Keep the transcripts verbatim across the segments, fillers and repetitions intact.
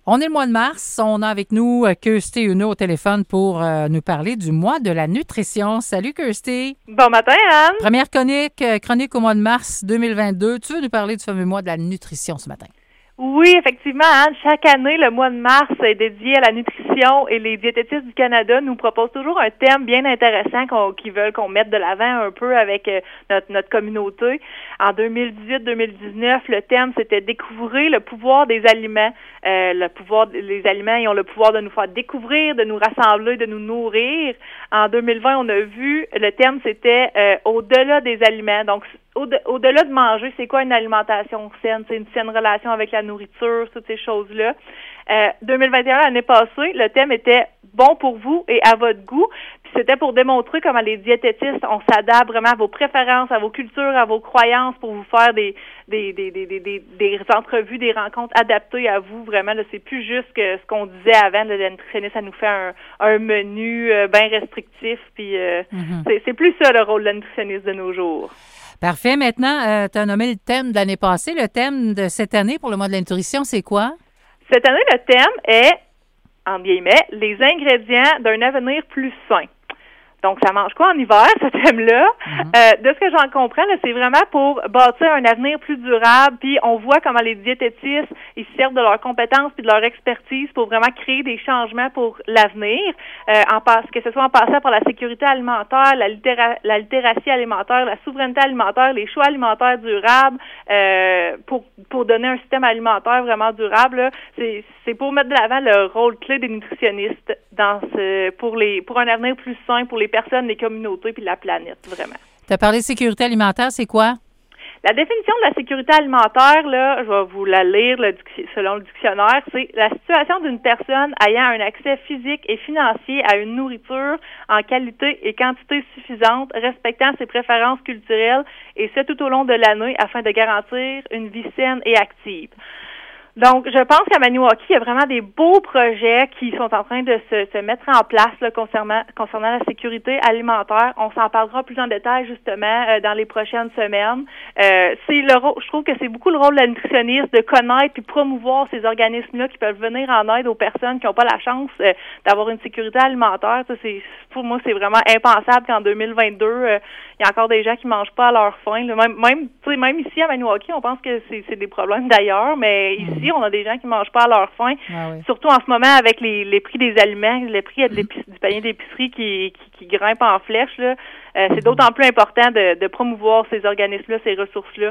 On est le mois de mars. On a avec nous Kirsty Uno au téléphone pour euh, nous parler du mois de la nutrition. Salut Kirsty. Bon matin, Anne. Première chronique, euh, chronique au mois de mars deux mille vingt-deux. Tu veux nous parler du fameux mois de la nutrition ce matin? Oui, effectivement, Anne. Chaque année, le mois de mars est dédié à la nutrition et les diététistes du Canada nous proposent toujours un thème bien intéressant qu'on, qu'ils veulent qu'on mette de l'avant un peu avec euh, notre, notre communauté. En deux mille dix-huit deux mille dix-neuf, le thème, c'était découvrir le pouvoir des aliments. Euh, le pouvoir, les aliments, ils ont le pouvoir de nous faire découvrir, de nous rassembler, de nous nourrir. En deux mille vingt, on a vu, le thème, c'était euh, au-delà des aliments. Donc, au-delà de manger, c'est quoi une alimentation saine? C'est une saine relation avec la nourriture, toutes ces choses-là. Euh, deux mille vingt et un, l'année passée, le thème était « Bon pour vous et à votre goût ». Puis c'était pour démontrer comment les diététistes, on s'adapte vraiment à vos préférences, à vos cultures, à vos croyances pour vous faire des des des des des, des, des entrevues, des rencontres adaptées à vous. Vraiment, là, c'est plus juste que ce qu'on disait avant. Là, la nutritionniste, ça nous fait un, un menu euh, bien restrictif. Puis euh, mm-hmm. c'est, c'est plus ça le rôle de la nutritionniste de nos jours. Parfait. Maintenant, euh, tu as nommé le thème de l'année passée. Le thème de cette année pour le mois de la nutrition, c'est quoi? Cette année, le thème est, en guillemets, les ingrédients d'un avenir plus sain. Donc, ça mange quoi en hiver, ce thème-là? Mm-hmm. Euh, de ce que j'en comprends, là, c'est vraiment pour bâtir un avenir plus durable, puis on voit comment les diététistes, ils se servent de leurs compétences puis de leur expertise pour vraiment créer des changements pour l'avenir, euh, en passe, que ce soit en passant par la sécurité alimentaire, la, littéra- la littératie alimentaire, la souveraineté alimentaire, les choix alimentaires durables, euh, pour pour donner un système alimentaire vraiment durable. Là. C'est, c'est pour mettre de l'avant le rôle clé des nutritionnistes dans ce, pour les pour un avenir plus sain pour les personnes, les communautés puis la planète, vraiment. Tu as parlé de sécurité alimentaire, c'est quoi? La définition de la sécurité alimentaire, là, je vais vous la lire le, selon le dictionnaire, c'est la situation d'une personne ayant un accès physique et financier à une nourriture en qualité et quantité suffisante, respectant ses préférences culturelles, et ce tout au long de l'année afin de garantir une vie saine et active. Donc, je pense qu'à Maniwaki, il y a vraiment des beaux projets qui sont en train de se, se mettre en place là, concernant, concernant la sécurité alimentaire. On s'en parlera plus en détail, justement, euh, dans les prochaines semaines. Euh, c'est le je trouve que c'est beaucoup le rôle de la nutritionniste de connaître et promouvoir ces organismes-là qui peuvent venir en aide aux personnes qui n'ont pas la chance euh, d'avoir une sécurité alimentaire. Ça, c'est, pour moi, c'est vraiment impensable qu'en deux mille vingt-deux, euh, il y a encore des gens qui mangent pas à leur faim. Là. Même, même, même ici, à Maniwaki, on pense que c'est, c'est des problèmes d'ailleurs, mais ici, on a des gens qui mangent pas à leur faim, ah oui. Surtout en ce moment avec les, les prix des aliments, les prix de du panier d'épicerie qui, qui, qui grimpent en flèche. Là. Euh, c'est d'autant plus important de, de promouvoir ces organismes-là, ces ressources-là,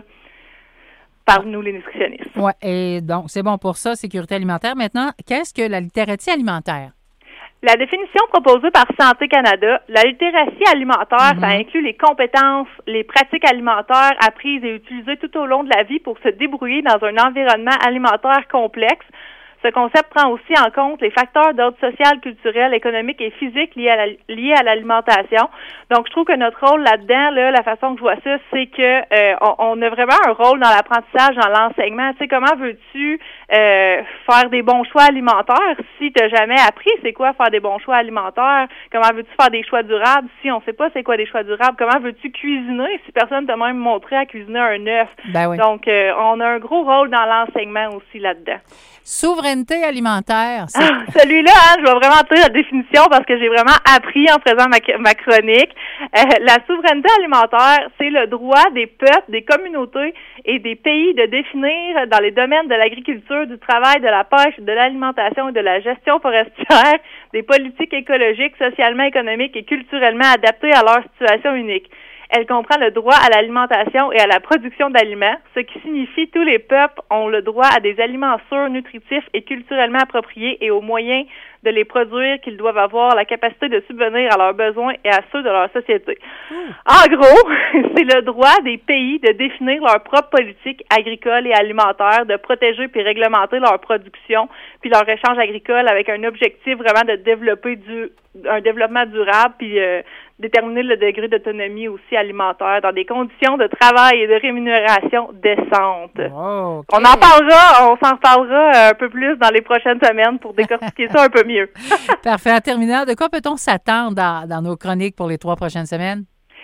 par nous, les nutritionnistes. Oui, et donc, c'est bon pour ça, sécurité alimentaire. Maintenant, qu'est-ce que la littératie alimentaire? La définition proposée par Santé Canada, la littératie alimentaire, mm-hmm. ça inclut les compétences, les pratiques alimentaires apprises et utilisées tout au long de la vie pour se débrouiller dans un environnement alimentaire complexe. Ce concept prend aussi en compte les facteurs d'ordre social, culturel, économique et physique liés à, la, liés à l'alimentation. Donc, je trouve que notre rôle là-dedans, là, la façon que je vois ça, c'est que euh, on, on a vraiment un rôle dans l'apprentissage, dans l'enseignement. Tu sais, comment veux-tu euh, faire des bons choix alimentaires si tu n'as jamais appris c'est quoi faire des bons choix alimentaires? Comment veux-tu faire des choix durables si on ne sait pas c'est quoi des choix durables? Comment veux-tu cuisiner si personne t'a même montré à cuisiner un œuf? Ben oui. Donc, euh, on a un gros rôle dans l'enseignement aussi là-dedans. Souveraineté alimentaire. C'est... Ah, celui-là, hein, je vais vraiment te dire la définition parce que j'ai vraiment appris en faisant ma, ma chronique. Euh, la souveraineté alimentaire, c'est le droit des peuples, des communautés et des pays de définir dans les domaines de l'agriculture, du travail, de la pêche, de l'alimentation et de la gestion forestière des politiques écologiques, socialement, économiques et culturellement adaptées à leur situation unique. Elle comprend le droit à l'alimentation et à la production d'aliments, ce qui signifie que tous les peuples ont le droit à des aliments sûrs, nutritifs et culturellement appropriés et aux moyens de les produire qu'ils doivent avoir la capacité de subvenir à leurs besoins et à ceux de leur société. Mmh. En gros, c'est le droit des pays de définir leur propre politique agricole et alimentaire, de protéger puis réglementer leur production puis leur échange agricole avec un objectif vraiment de développer du un développement durable puis euh, déterminer le degré d'autonomie aussi alimentaire dans des conditions de travail et de rémunération décentes. Oh, okay. On en parlera, on s'en reparlera un peu plus dans les prochaines semaines pour décortiquer ça un peu mieux. Parfait. En terminant, de quoi peut-on s'attendre dans, dans nos chroniques pour les trois prochaines semaines?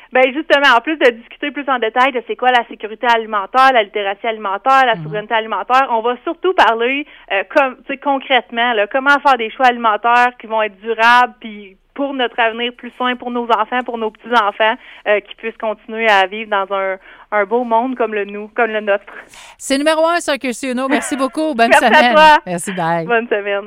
Ben justement, en plus de discuter plus en détail de c'est quoi la sécurité alimentaire, la littératie alimentaire, la souveraineté mmh. alimentaire, on va surtout parler euh, comme, tu sais, concrètement, là, comment faire des choix alimentaires qui vont être durables, puis pour notre avenir plus sain, pour nos enfants, pour nos petits-enfants, euh, qui puissent continuer à vivre dans un, un beau monde comme le nous, comme le nôtre. C'est numéro un, ça, Kirsty Uno. Merci beaucoup. Bonne Merci semaine. À toi. Merci, bye. Bonne semaine.